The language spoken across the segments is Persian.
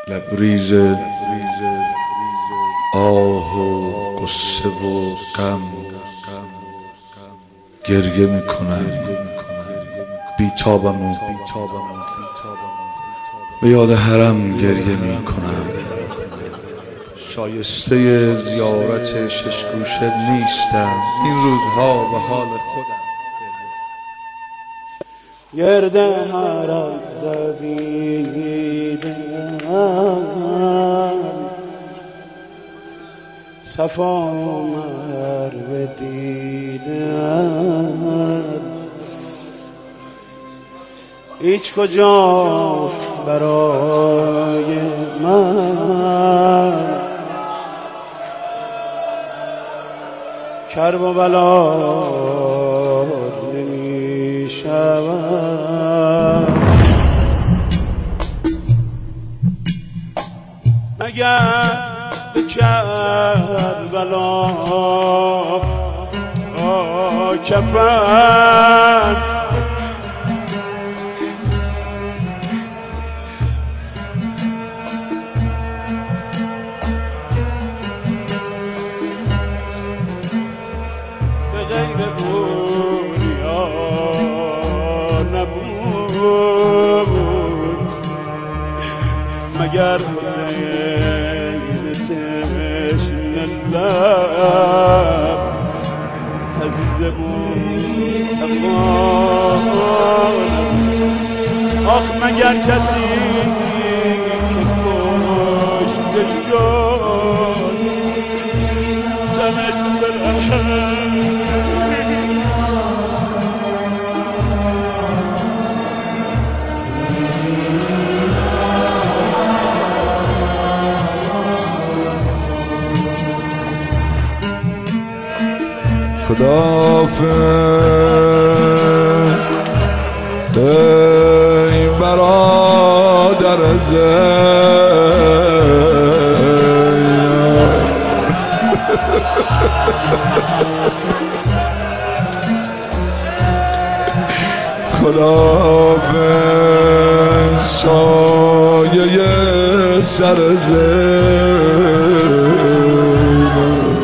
لبریز آه و قصه و غم گریه میکنم، بیتابم و به یاد حرم گریه میکنم. شایسته زیارت ششگوشه نیستم این روزها به حال خودم. گرد حرم دویدم، صفا و مروه دیدم، هیچ کجا برای من کرب و بلا نمی شود، مگر به کربلا کفن به غیر بوریا نبود، مگر حسین تشن لب عزیز مصطفی. آخ مگر کسی که کشته شد تنش برهد، خداحافظ ای برادر زینب، خداحافظ سایه سر زینب،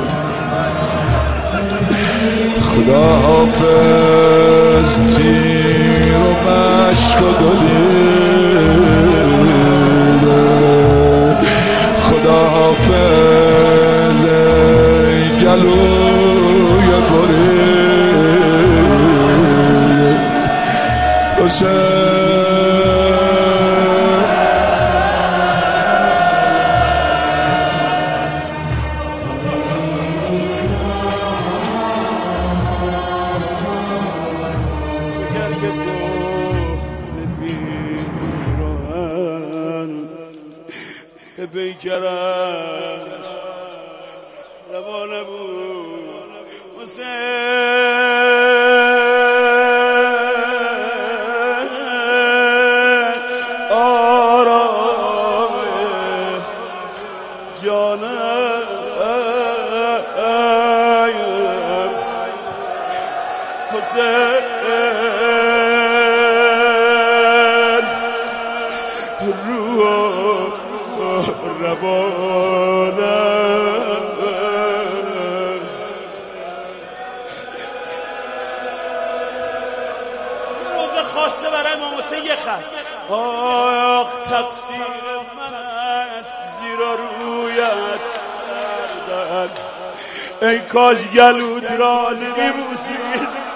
خداحافظ تیر و مشک و گلوله، خداحافظ ای گلوی بریده حسین. به پیکرش روا نبود حسین، آرام جانم حسین، روح روانم روز خاصه برای امام حسین یه خط. آخ تقصیر من است زیرا رویت کردن، ای کاش گلوت را نمیبوسید.